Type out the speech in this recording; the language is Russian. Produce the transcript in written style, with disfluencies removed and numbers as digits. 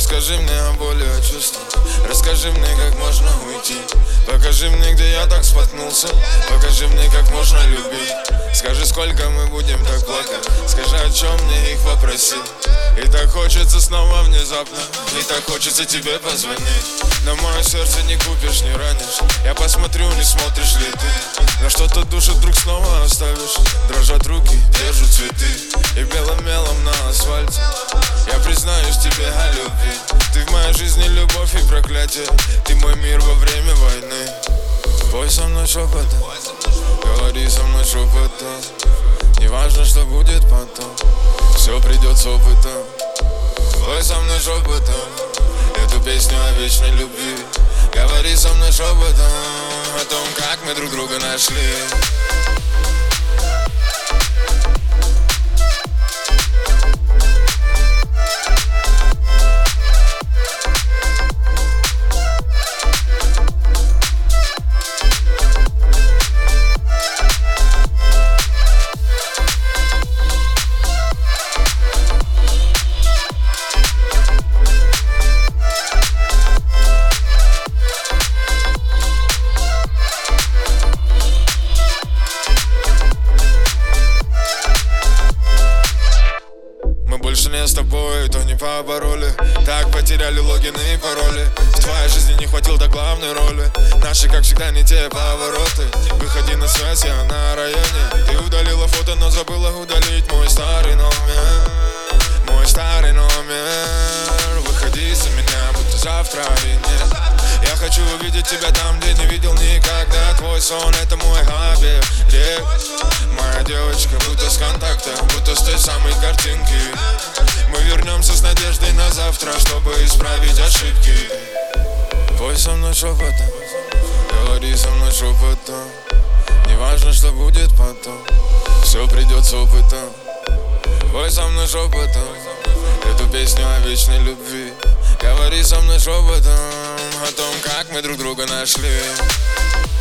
Расскажи мне о боли, о чувствах. Расскажи мне, как можно уйти. Покажи мне, где я так споткнулся. Покажи мне, как можно любить. Скажи, сколько мы будем так плакать. Скажи, о чем мне их попросить. И так хочется снова внезапно. И так хочется тебе позвонить. Но мое сердце не купишь, не ранишь. Я посмотрю, не смотришь ли ты. На что-то душу вдруг снова оставишь. Дрожат руки, держу цветы. И белым мелом на асфальте я признаюсь тебе о любви. Ты в моей жизни любовь и проклятие. Ты мой мир во время войны. Пой со мной шепотом, говори со мной шепотом. Не важно, что будет потом, все придет с опытом. Пой со мной шепотом эту песню о вечной любви. Говори со мной шепотом о том, как мы друг друга нашли. Больше не с тобой, то не по паролю. Так потеряли логины и пароли. В твоей жизни не хватило до главной роли. Наши, как всегда, не те повороты. Выходи на связь, я на районе. Ты удалила фото, но забыла удалить мой старый номер. Мой старый номер. Выходи за меня, будто завтра и нет. Я хочу увидеть тебя там, где не видел никогда. Твой сон — это мой хобби. Моя девочка, будто с контакта, будто с той самой картинки. Мы вернемся с надеждой на завтра, чтобы исправить ошибки. Пой со мной шепотом, говори со мной шепотом. Не важно, что будет потом, все придет с опытом. Пой со мной шепотом эту песню о вечной любви. Говори со мной шепотом о том, как мы друг друга нашли.